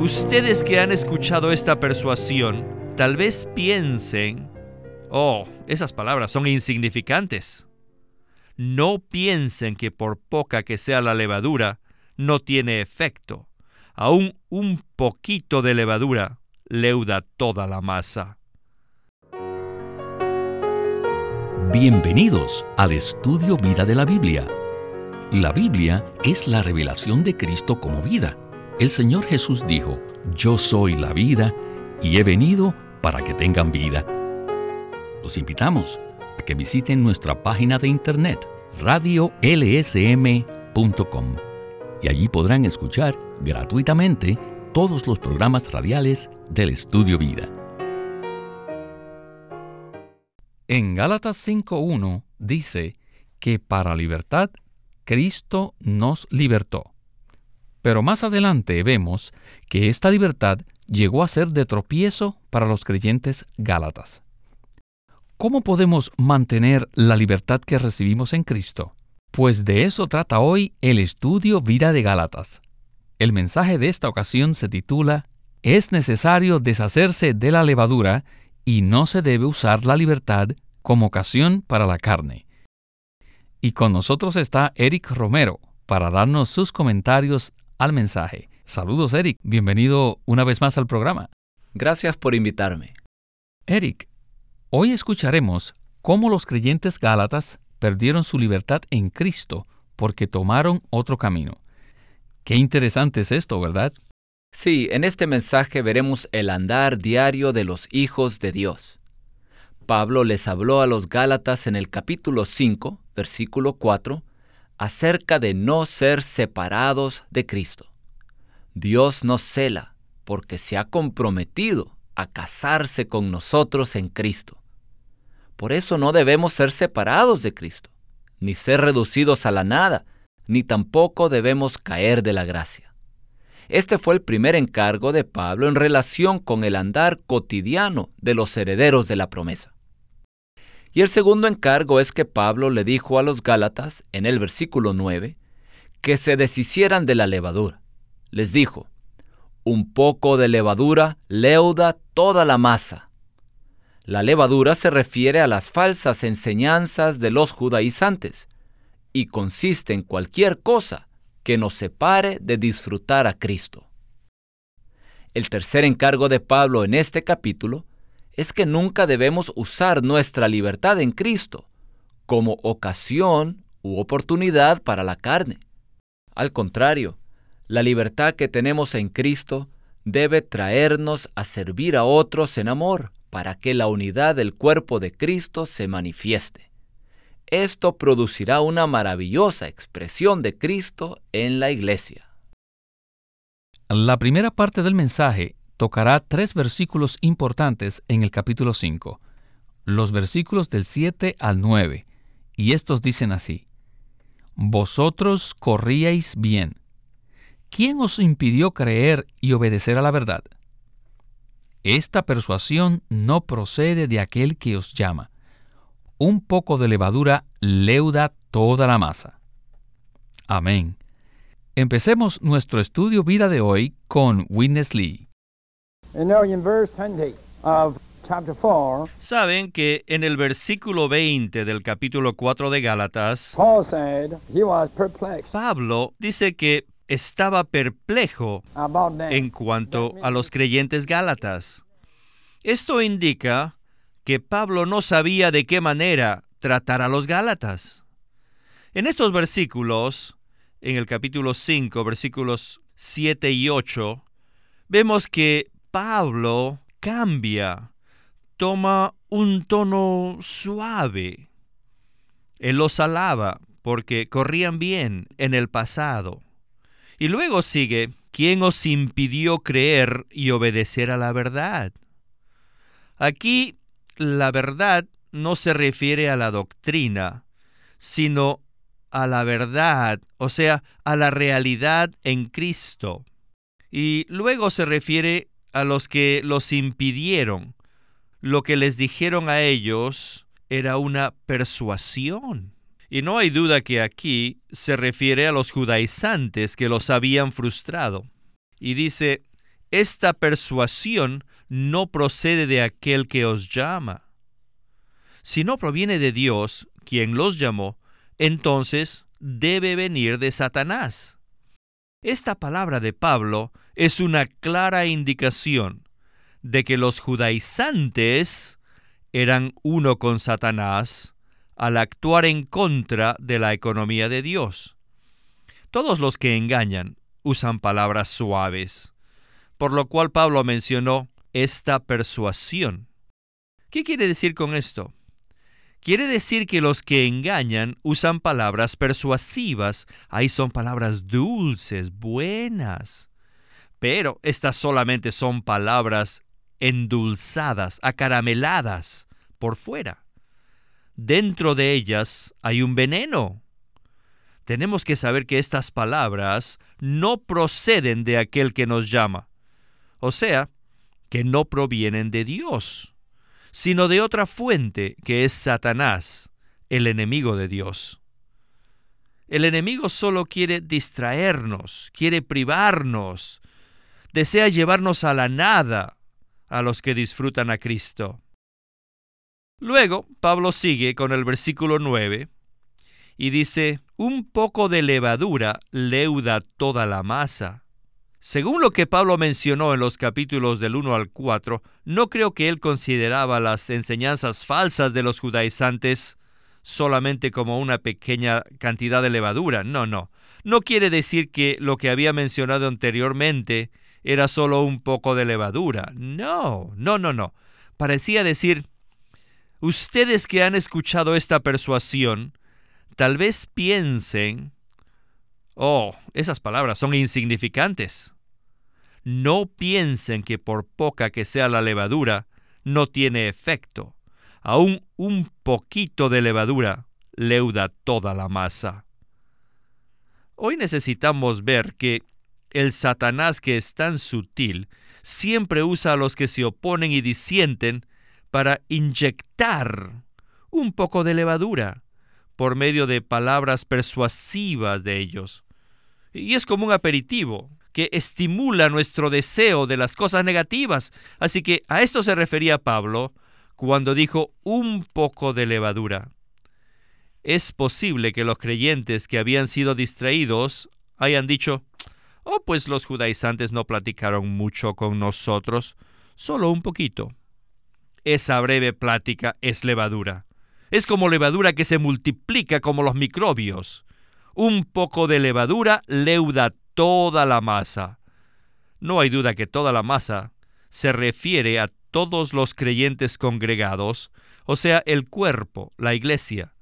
Ustedes que han escuchado esta persuasión, tal vez piensen, esas palabras son insignificantes. No piensen que por poca que sea la levadura, no tiene efecto. Aún un poquito de levadura leuda toda la masa. Bienvenidos al estudio Vida de la Biblia. La Biblia es la revelación de Cristo como vida. El Señor Jesús dijo: "Yo soy la vida y he venido para que tengan vida". Los invitamos a que visiten nuestra página de internet radiolsm.com y allí podrán escuchar gratuitamente todos los programas radiales del Estudio Vida. En Gálatas 5:1 dice que para libertad Cristo nos libertó. Pero más adelante vemos que esta libertad llegó a ser de tropiezo para los creyentes gálatas. ¿Cómo podemos mantener la libertad que recibimos en Cristo? Pues de eso trata hoy el estudio Vida de Gálatas. El mensaje de esta ocasión se titula: "Es necesario deshacerse de la levadura y no se debe usar la libertad como ocasión para la carne". Y con nosotros está Eric Romero para darnos sus comentarios al mensaje. Saludos, Eric. Bienvenido una vez más al programa. Gracias por invitarme. Eric, hoy escucharemos cómo los creyentes gálatas perdieron su libertad en Cristo porque tomaron otro camino. Qué interesante es esto, ¿verdad? Sí, en este mensaje veremos el andar diario de los hijos de Dios. Pablo les habló a los gálatas en el capítulo 5, versículo 4, acerca de no ser separados de Cristo. Dios nos cela porque se ha comprometido a casarse con nosotros en Cristo. Por eso no debemos ser separados de Cristo, ni ser reducidos a la nada, ni tampoco debemos caer de la gracia. Este fue el primer encargo de Pablo en relación con el andar cotidiano de los herederos de la promesa. Y el segundo encargo es que Pablo le dijo a los gálatas, en el versículo 9, que se deshicieran de la levadura. Les dijo: "Un poco de levadura leuda toda la masa". La levadura se refiere a las falsas enseñanzas de los judaizantes y consiste en cualquier cosa que nos separe de disfrutar a Cristo. El tercer encargo de Pablo en este capítulo es que nunca debemos usar nuestra libertad en Cristo como ocasión u oportunidad para la carne. Al contrario, la libertad que tenemos en Cristo debe traernos a servir a otros en amor para que la unidad del cuerpo de Cristo se manifieste. Esto producirá una maravillosa expresión de Cristo en la iglesia. La primera parte del mensaje tocará 3 versículos importantes en el capítulo 5, los versículos del 7 al 9, y estos dicen así: "Vosotros corríais bien. ¿Quién os impidió creer y obedecer a la verdad? Esta persuasión no procede de aquel que os llama. Un poco de levadura leuda toda la masa". Amén. Empecemos nuestro estudio vida de hoy con Witness Lee. Saben que en el versículo 20 del capítulo 4 de Gálatas, Pablo dice que estaba perplejo en cuanto a los creyentes gálatas. Esto indica que Pablo no sabía de qué manera tratar a los gálatas. En estos versículos, en el capítulo 5, versículos 7 y 8, vemos que Pablo cambia, toma un tono suave. Él los alaba porque corrían bien en el pasado. Y luego sigue: "¿Quién os impidió creer y obedecer a la verdad?". Aquí la verdad no se refiere a la doctrina, sino a la verdad, o sea, a la realidad en Cristo. Y luego se refiere a los que los impidieron. Lo que les dijeron a ellos era una persuasión. Y no hay duda que aquí se refiere a los judaizantes que los habían frustrado. Y dice: esta persuasión no procede de aquel que os llama. Si no proviene de Dios, quien los llamó, entonces debe venir de Satanás. Esta palabra de Pablo es una clara indicación de que los judaizantes eran uno con Satanás al actuar en contra de la economía de Dios. Todos los que engañan usan palabras suaves, por lo cual Pablo mencionó esta persuasión. ¿Qué quiere decir con esto? Quiere decir que los que engañan usan palabras persuasivas. Ahí son palabras dulces, buenas. Pero estas solamente son palabras endulzadas, acarameladas por fuera. Dentro de ellas hay un veneno. Tenemos que saber que estas palabras no proceden de aquel que nos llama. O sea, que no provienen de Dios, sino de otra fuente que es Satanás, el enemigo de Dios. El enemigo solo quiere distraernos, quiere privarnos, desea llevarnos a la nada a los que disfrutan a Cristo. Luego, Pablo sigue con el versículo 9 y dice, un poco de levadura leuda toda la masa. Según lo que Pablo mencionó en los capítulos del 1 al 4, no creo que él consideraba las enseñanzas falsas de los judaizantes solamente como una pequeña cantidad de levadura. No quiere decir que lo que había mencionado anteriormente era solo un poco de levadura. No. Parecía decir, ustedes que han escuchado esta persuasión, tal vez piensen, esas palabras son insignificantes. No piensen que por poca que sea la levadura, no tiene efecto. Aún un poquito de levadura leuda toda la masa. Hoy necesitamos ver que el Satanás, que es tan sutil, siempre usa a los que se oponen y disienten para inyectar un poco de levadura por medio de palabras persuasivas de ellos. Y es como un aperitivo que estimula nuestro deseo de las cosas negativas. Así que a esto se refería Pablo cuando dijo un poco de levadura. Es posible que los creyentes que habían sido distraídos hayan dicho, pues los judaizantes no platicaron mucho con nosotros, solo un poquito. Esa breve plática es levadura. Es como levadura que se multiplica como los microbios. Un poco de levadura leuda toda la masa. No hay duda que toda la masa se refiere a todos los creyentes congregados, o sea, el cuerpo, la iglesia.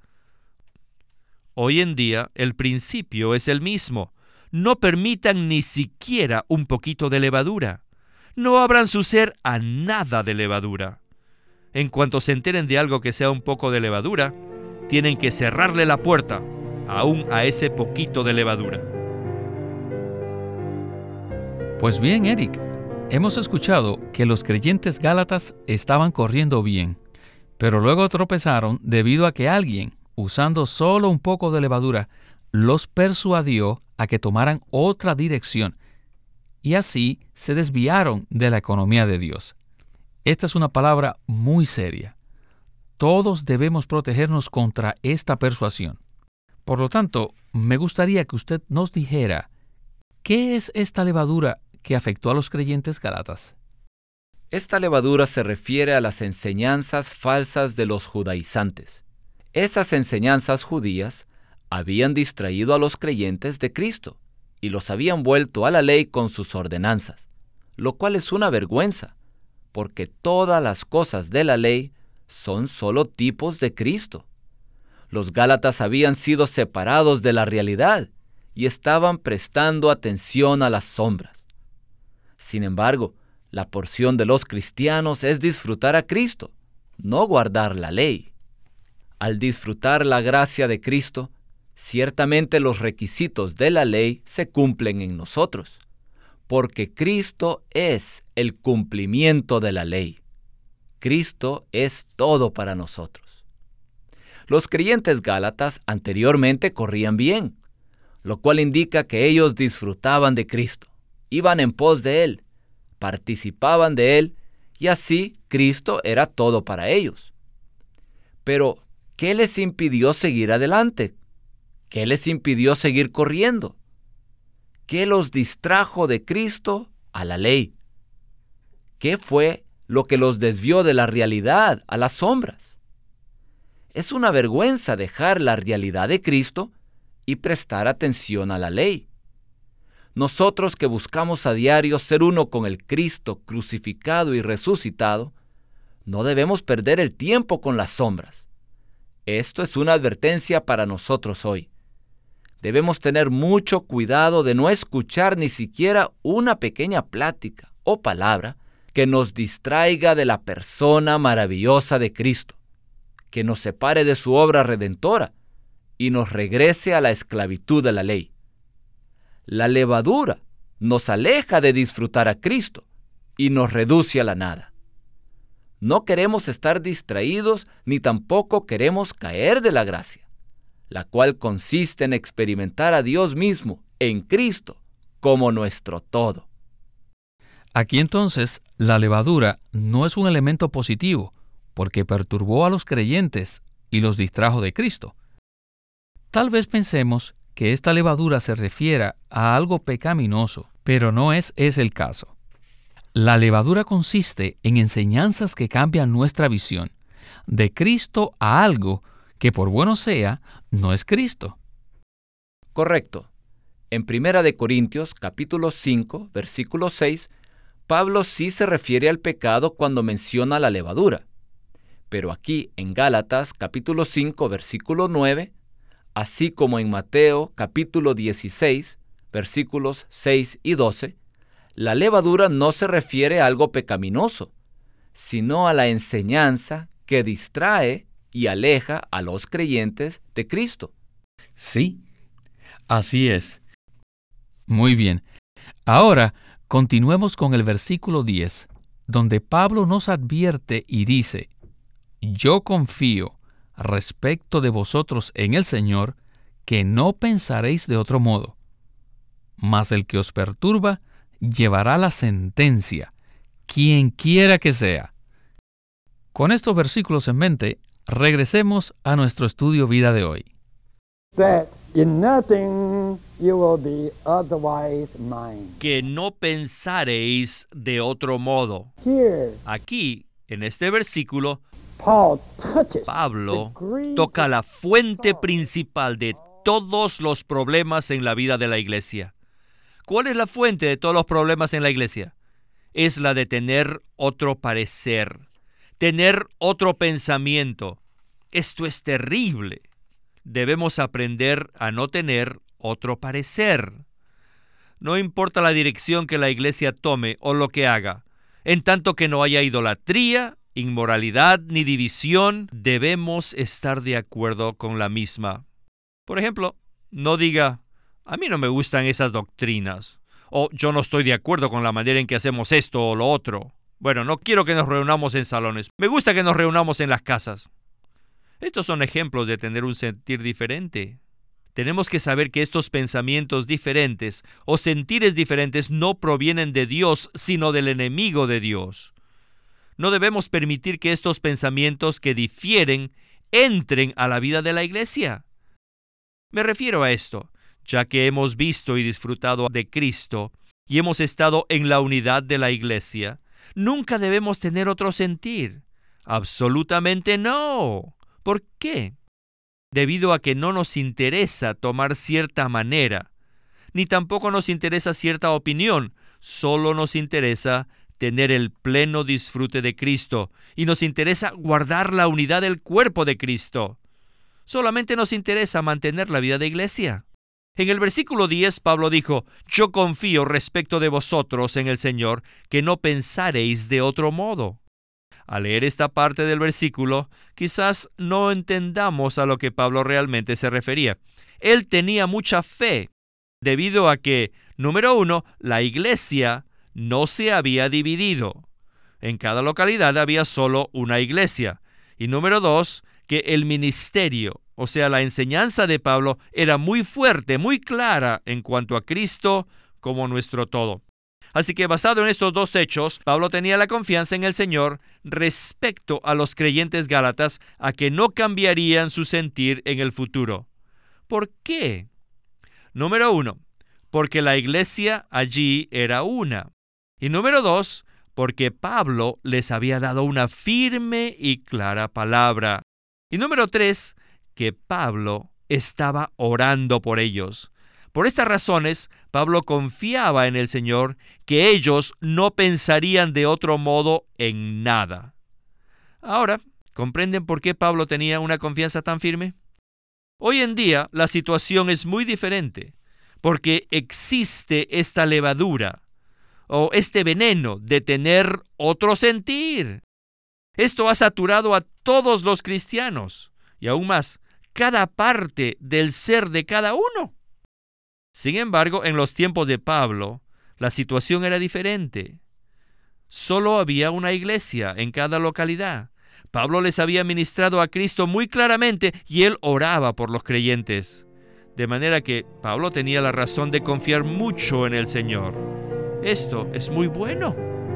Hoy en día el principio es el mismo. No permitan ni siquiera un poquito de levadura. No abran su ser a nada de levadura. En cuanto se enteren de algo que sea un poco de levadura, tienen que cerrarle la puerta, aún a ese poquito de levadura. Pues bien, Eric, hemos escuchado que los creyentes gálatas estaban corriendo bien, pero luego tropezaron debido a que alguien, usando solo un poco de levadura, los persuadió a que tomaran otra dirección, y así se desviaron de la economía de Dios. Esta es una palabra muy seria. Todos debemos protegernos contra esta persuasión. Por lo tanto, me gustaría que usted nos dijera, ¿qué es esta levadura que afectó a los creyentes gálatas? Esta levadura se refiere a las enseñanzas falsas de los judaizantes. Esas enseñanzas judías habían distraído a los creyentes de Cristo y los habían vuelto a la ley con sus ordenanzas, lo cual es una vergüenza, porque todas las cosas de la ley son solo tipos de Cristo. Los gálatas habían sido separados de la realidad y estaban prestando atención a las sombras. Sin embargo, la porción de los cristianos es disfrutar a Cristo, no guardar la ley. Al disfrutar la gracia de Cristo, ciertamente los requisitos de la ley se cumplen en nosotros, porque Cristo es el cumplimiento de la ley. Cristo es todo para nosotros. Los creyentes gálatas anteriormente corrían bien, lo cual indica que ellos disfrutaban de Cristo, iban en pos de Él, participaban de Él, y así Cristo era todo para ellos. Pero, ¿qué les impidió seguir adelante? ¿Qué les impidió seguir corriendo? ¿Qué los distrajo de Cristo a la ley? ¿Qué fue lo que los desvió de la realidad a las sombras? Es una vergüenza dejar la realidad de Cristo y prestar atención a la ley. Nosotros que buscamos a diario ser uno con el Cristo crucificado y resucitado, no debemos perder el tiempo con las sombras. Esto es una advertencia para nosotros hoy. Debemos tener mucho cuidado de no escuchar ni siquiera una pequeña plática o palabra que nos distraiga de la persona maravillosa de Cristo, que nos separe de su obra redentora y nos regrese a la esclavitud de la ley. La levadura nos aleja de disfrutar a Cristo y nos reduce a la nada. No queremos estar distraídos ni tampoco queremos caer de la gracia, la cual consiste en experimentar a Dios mismo en Cristo como nuestro todo. Aquí entonces, la levadura no es un elemento positivo, porque perturbó a los creyentes y los distrajo de Cristo. Tal vez pensemos que esta levadura se refiera a algo pecaminoso, pero no es ese el caso. La levadura consiste en enseñanzas que cambian nuestra visión de Cristo a algo que, por bueno sea, no es Cristo. Correcto. En 1 Corintios, capítulo 5, versículo 6, Pablo sí se refiere al pecado cuando menciona la levadura. Pero aquí, en Gálatas, capítulo 5, versículo 9, así como en Mateo, capítulo 16, versículos 6 y 12, la levadura no se refiere a algo pecaminoso, sino a la enseñanza que distrae y aleja a los creyentes de Cristo. Sí, así es. Muy bien. Ahora, continuemos con el versículo 10, donde Pablo nos advierte y dice: Yo confío respecto de vosotros en el Señor, que no pensaréis de otro modo. Mas el que os perturba llevará la sentencia, quien quiera que sea. Con estos versículos en mente, regresemos a nuestro estudio vida de hoy. Que no pensaréis de otro modo. Aquí, en este versículo, Pablo toca la fuente principal de todos los problemas en la vida de la iglesia. ¿Cuál es la fuente de todos los problemas en la iglesia? Es la de tener otro parecer, tener otro pensamiento. Esto es terrible. Debemos aprender a no tener otro parecer. No importa la dirección que la iglesia tome o lo que haga, en tanto que no haya idolatría, inmoralidad ni división, debemos estar de acuerdo con la misma. Por ejemplo, no diga: a mí no me gustan esas doctrinas, o yo no estoy de acuerdo con la manera en que hacemos esto o lo otro. Bueno, no quiero que nos reunamos en salones, me gusta que nos reunamos en las casas. Estos son ejemplos de tener un sentir diferente. Tenemos que saber que estos pensamientos diferentes o sentires diferentes no provienen de Dios, sino del enemigo de Dios. No debemos permitir que estos pensamientos que difieren entren a la vida de la iglesia. Me refiero a esto, ya que hemos visto y disfrutado de Cristo y hemos estado en la unidad de la iglesia, nunca debemos tener otro sentir. Absolutamente no. ¿Por qué? Debido a que no nos interesa tomar cierta manera, ni tampoco nos interesa cierta opinión, solo nos interesa tener el pleno disfrute de Cristo y nos interesa guardar la unidad del cuerpo de Cristo. Solamente nos interesa mantener la vida de iglesia. En el versículo 10, Pablo dijo: Yo confío respecto de vosotros en el Señor, que no pensaréis de otro modo. Al leer esta parte del versículo, quizás no entendamos a lo que Pablo realmente se refería. Él tenía mucha fe, debido a que, número 1, la iglesia no se había dividido. En cada localidad había solo una iglesia. Y número 2, que el ministerio, o sea, la enseñanza de Pablo, era muy fuerte, muy clara en cuanto a Cristo como nuestro todo. Así que basado en estos dos hechos, Pablo tenía la confianza en el Señor respecto a los creyentes gálatas a que no cambiarían su sentir en el futuro. ¿Por qué? Número 1, porque la iglesia allí era una. Y número 2, porque Pablo les había dado una firme y clara palabra. Y número 3, que Pablo estaba orando por ellos. Por estas razones, Pablo confiaba en el Señor que ellos no pensarían de otro modo en nada. Ahora, ¿comprenden por qué Pablo tenía una confianza tan firme? Hoy en día, la situación es muy diferente, porque existe esta levadura o este veneno de tener otro sentir. Esto ha saturado a todos los cristianos y aún más, cada parte del ser de cada uno. Sin embargo, en los tiempos de Pablo, la situación era diferente. Solo había una iglesia en cada localidad. Pablo les había ministrado a Cristo muy claramente y él oraba por los creyentes. De manera que Pablo tenía la razón de confiar mucho en el Señor. Esto es muy bueno.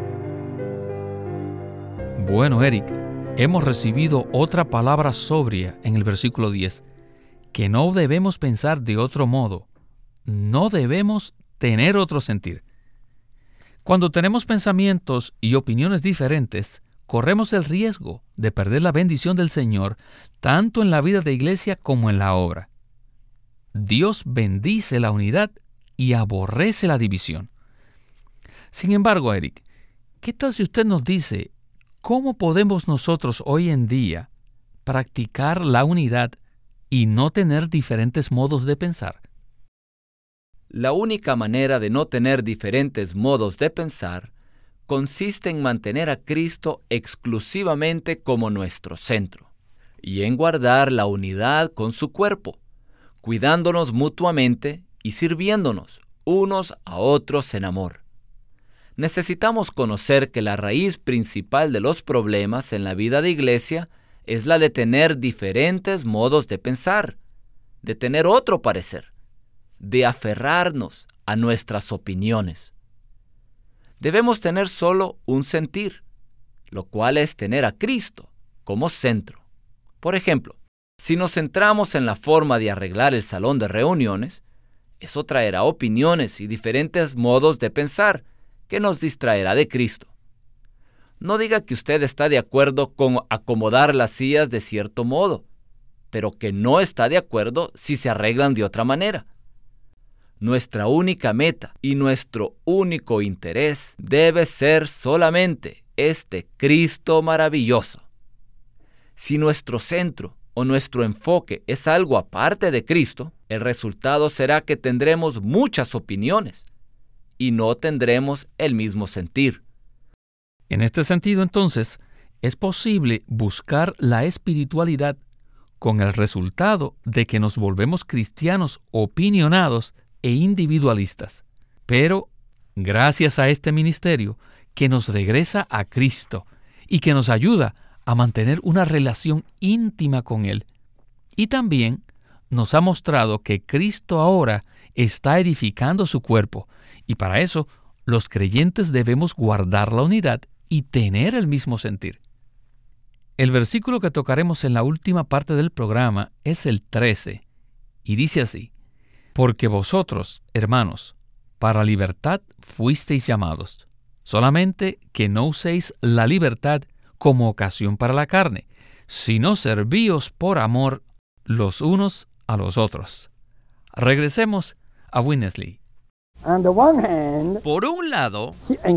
Bueno, Eric, hemos recibido otra palabra sobria en el versículo 10, que no debemos pensar de otro modo. No debemos tener otro sentir. Cuando tenemos pensamientos y opiniones diferentes, corremos el riesgo de perder la bendición del Señor, tanto en la vida de iglesia como en la obra. Dios bendice la unidad y aborrece la división. Sin embargo, Eric, ¿qué tal si usted nos dice cómo podemos nosotros hoy en día practicar la unidad y no tener diferentes modos de pensar? La única manera de no tener diferentes modos de pensar consiste en mantener a Cristo exclusivamente como nuestro centro y en guardar la unidad con su cuerpo, cuidándonos mutuamente y sirviéndonos unos a otros en amor. Necesitamos conocer que la raíz principal de los problemas en la vida de iglesia es la de tener diferentes modos de pensar, de tener otro parecer, de aferrarnos a nuestras opiniones. Debemos tener solo un sentir, lo cual es tener a Cristo como centro. Por ejemplo, si nos centramos en la forma de arreglar el salón de reuniones, eso traerá opiniones y diferentes modos de pensar que nos distraerá de Cristo. No diga que usted está de acuerdo con acomodar las sillas de cierto modo, pero que no está de acuerdo si se arreglan de otra manera. Nuestra única meta y nuestro único interés debe ser solamente este Cristo maravilloso. Si nuestro centro o nuestro enfoque es algo aparte de Cristo, el resultado será que tendremos muchas opiniones y no tendremos el mismo sentir. En este sentido, entonces, es posible buscar la espiritualidad con el resultado de que nos volvemos cristianos opinionados e individualistas. Pero, gracias a este ministerio que nos regresa a Cristo y que nos ayuda a mantener una relación íntima con Él, y también nos ha mostrado que Cristo ahora está edificando su cuerpo, y para eso los creyentes debemos guardar la unidad y tener el mismo sentir. El versículo que tocaremos en la última parte del programa es el 13, y dice así: Porque vosotros, hermanos, para libertad fuisteis llamados, solamente que no uséis la libertad como ocasión para la carne, sino servíos por amor los unos a los otros. Regresemos a Winnesley. Por un lado,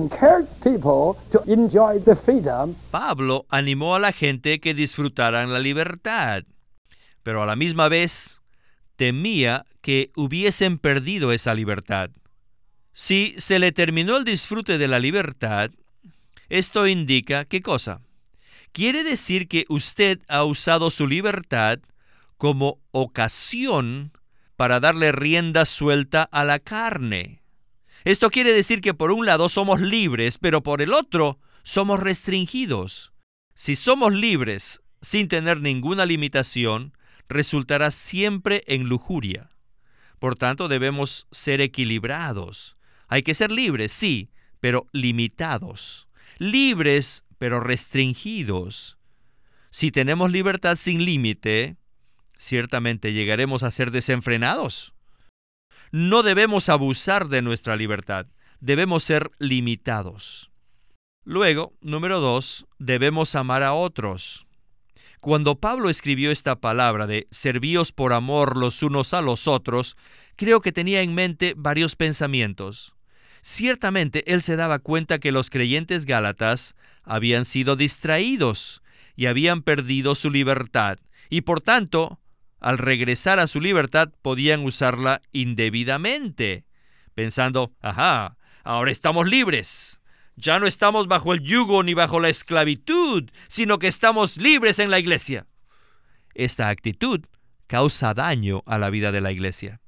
Pablo animó a la gente que disfrutaran la libertad, pero a la misma vez temía que hubiesen perdido esa libertad. Si se le terminó el disfrute de la libertad, esto indica ¿qué cosa? Quiere decir que usted ha usado su libertad como ocasión para darle rienda suelta a la carne. Esto quiere decir que por un lado somos libres, pero por el otro somos restringidos. Si somos libres sin tener ninguna limitación, resultará siempre en lujuria. Por tanto, debemos ser equilibrados. Hay que ser libres, sí, pero limitados. Libres, pero restringidos. Si tenemos libertad sin límite, ciertamente llegaremos a ser desenfrenados. No debemos abusar de nuestra libertad. Debemos ser limitados. Luego, número 2, debemos amar a otros. Cuando Pablo escribió esta palabra de servíos por amor los unos a los otros, creo que tenía en mente varios pensamientos. Ciertamente, él se daba cuenta que los creyentes gálatas habían sido distraídos y habían perdido su libertad, y por tanto, al regresar a su libertad, podían usarla indebidamente, pensando, ahora estamos libres. Ya no estamos bajo el yugo ni bajo la esclavitud, sino que estamos libres en la iglesia. Esta actitud causa daño a la vida de la iglesia.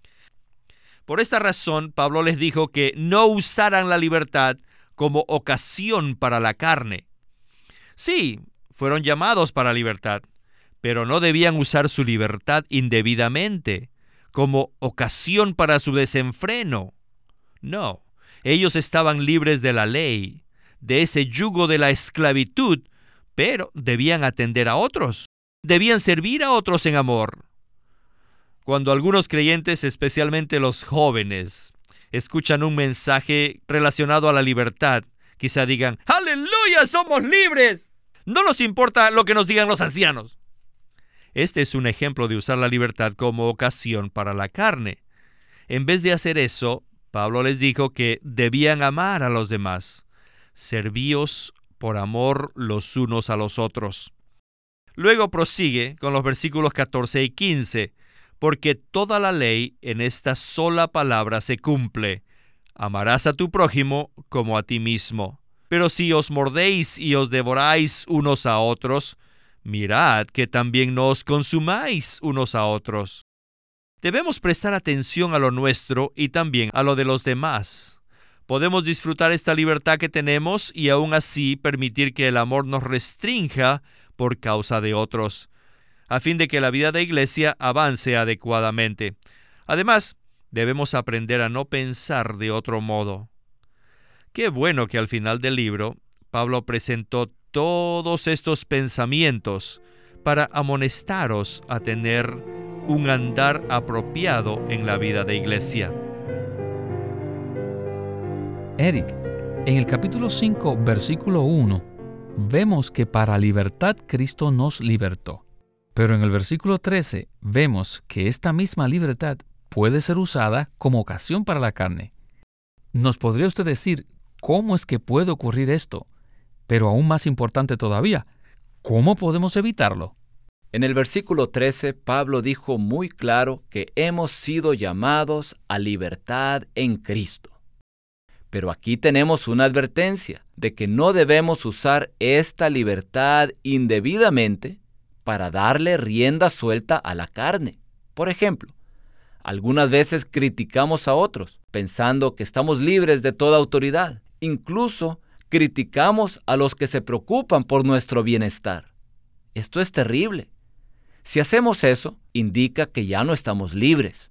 Por esta razón, Pablo les dijo que no usaran la libertad como ocasión para la carne. Sí, fueron llamados para libertad, pero no debían usar su libertad indebidamente, como ocasión para su desenfreno. No. Ellos estaban libres de la ley, de ese yugo de la esclavitud, pero debían atender a otros, debían servir a otros en amor. Cuando algunos creyentes, especialmente los jóvenes, escuchan un mensaje relacionado a la libertad, quizá digan, ¡Aleluya, somos libres! No nos importa lo que nos digan los ancianos. Este es un ejemplo de usar la libertad como ocasión para la carne. En vez de hacer eso, Pablo les dijo que debían amar a los demás. Servíos por amor los unos a los otros. Luego prosigue con los versículos 14 y 15. Porque toda la ley en esta sola palabra se cumple. Amarás a tu prójimo como a ti mismo. Pero si os mordéis y os devoráis unos a otros, mirad que también no os consumáis unos a otros. Debemos prestar atención a lo nuestro y también a lo de los demás. Podemos disfrutar esta libertad que tenemos y aún así permitir que el amor nos restrinja por causa de otros, a fin de que la vida de iglesia avance adecuadamente. Además, debemos aprender a no pensar de otro modo. Qué bueno que al final del libro, Pablo presentó todos estos pensamientos para amonestaros a tener un andar apropiado en la vida de iglesia. Eric, en el capítulo 5, versículo 1, vemos que para libertad Cristo nos libertó. Pero en el versículo 13 vemos que esta misma libertad puede ser usada como ocasión para la carne. ¿Nos podría usted decir cómo es que puede ocurrir esto? Pero aún más importante todavía, ¿cómo podemos evitarlo? En el versículo 13, Pablo dijo muy claro que hemos sido llamados a libertad en Cristo. Pero aquí tenemos una advertencia de que no debemos usar esta libertad indebidamente para darle rienda suelta a la carne. Por ejemplo, algunas veces criticamos a otros, pensando que estamos libres de toda autoridad. Incluso criticamos a los que se preocupan por nuestro bienestar. Esto es terrible. Si hacemos eso, indica que ya no estamos libres.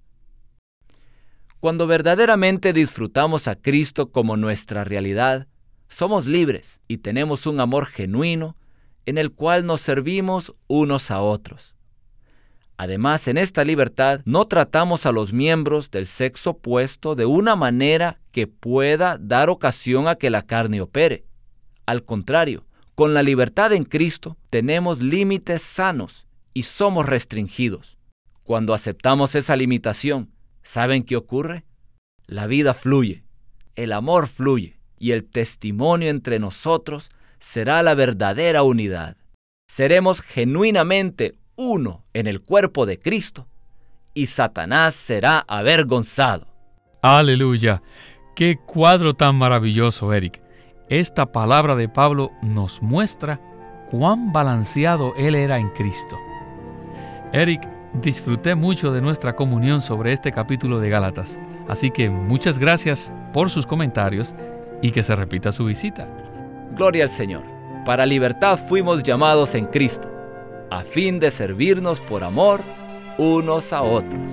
Cuando verdaderamente disfrutamos a Cristo como nuestra realidad, somos libres y tenemos un amor genuino en el cual nos servimos unos a otros. Además, en esta libertad no tratamos a los miembros del sexo opuesto de una manera que pueda dar ocasión a que la carne opere. Al contrario, con la libertad en Cristo tenemos límites sanos y somos restringidos. Cuando aceptamos esa limitación, ¿saben qué ocurre? La vida fluye, el amor fluye y el testimonio entre nosotros será la verdadera unidad. Seremos genuinamente uno en el cuerpo de Cristo y Satanás será avergonzado. ¡Aleluya! ¡Qué cuadro tan maravilloso, Eric! Esta palabra de Pablo nos muestra cuán balanceado él era en Cristo. Eric, disfruté mucho de nuestra comunión sobre este capítulo de Gálatas, así que muchas gracias por sus comentarios y que se repita su visita. Gloria al Señor. Para libertad fuimos llamados en Cristo, a fin de servirnos por amor unos a otros.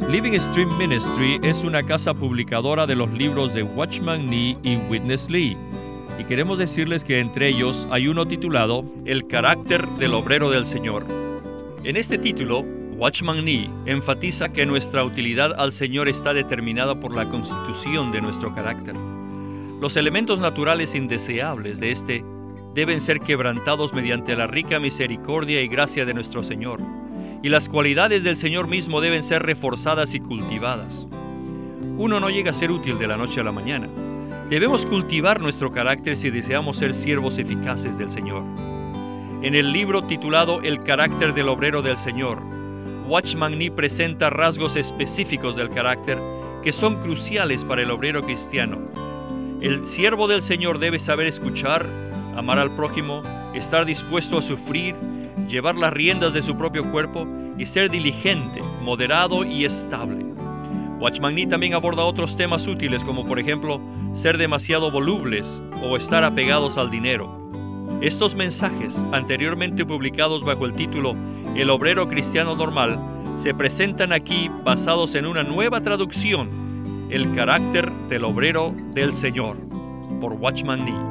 Living Stream Ministry es una casa publicadora de los libros de Watchman Nee y Witness Lee, y queremos decirles que entre ellos hay uno titulado El carácter del obrero del Señor. En este título, Watchman Nee enfatiza que nuestra utilidad al Señor está determinada por la constitución de nuestro carácter. Los elementos naturales indeseables de este deben ser quebrantados mediante la rica misericordia y gracia de nuestro Señor, y las cualidades del Señor mismo deben ser reforzadas y cultivadas. Uno no llega a ser útil de la noche a la mañana. Debemos cultivar nuestro carácter si deseamos ser siervos eficaces del Señor. En el libro titulado El carácter del obrero del Señor, Watchman Nee presenta rasgos específicos del carácter que son cruciales para el obrero cristiano. El siervo del Señor debe saber escuchar, amar al prójimo, estar dispuesto a sufrir, llevar las riendas de su propio cuerpo y ser diligente, moderado y estable. Watchman Nee también aborda otros temas útiles como por ejemplo ser demasiado volubles o estar apegados al dinero. Estos mensajes, anteriormente publicados bajo el título El obrero cristiano normal, se presentan aquí basados en una nueva traducción, El carácter del obrero del Señor, por Watchman Nee.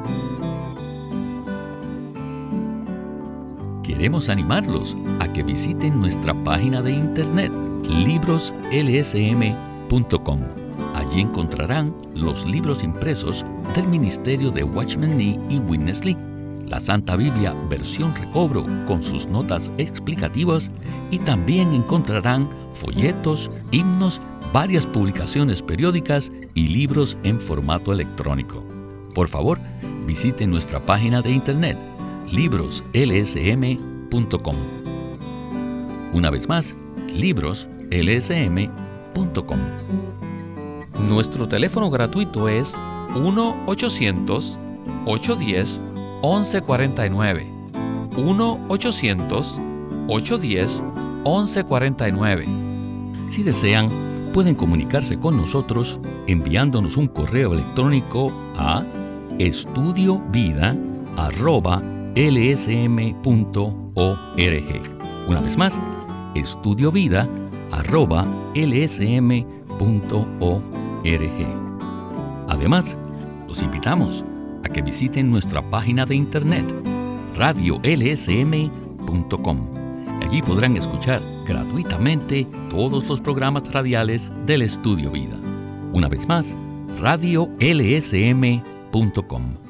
Queremos animarlos a que visiten nuestra página de internet, libroslsm.com. Allí encontrarán los libros impresos del ministerio de Watchman Nee y Witness Lee, la Santa Biblia versión recobro con sus notas explicativas, y también encontrarán folletos, himnos, varias publicaciones periódicas y libros en formato electrónico. Por favor, visiten nuestra página de internet, libroslsm.com. Una vez más, libroslsm.com. Nuestro teléfono gratuito es 1-800-810-1149. 1-800-810-1149. Si desean, pueden comunicarse con nosotros enviándonos un correo electrónico a estudiovida@lsm.org. Una vez más, estudiovida@lsm.org. Además, los invitamos a que visiten nuestra página de internet, radiolsm.com. Allí podrán escuchar gratuitamente todos los programas radiales del Estudio Vida. Una vez más, radiolsm.com.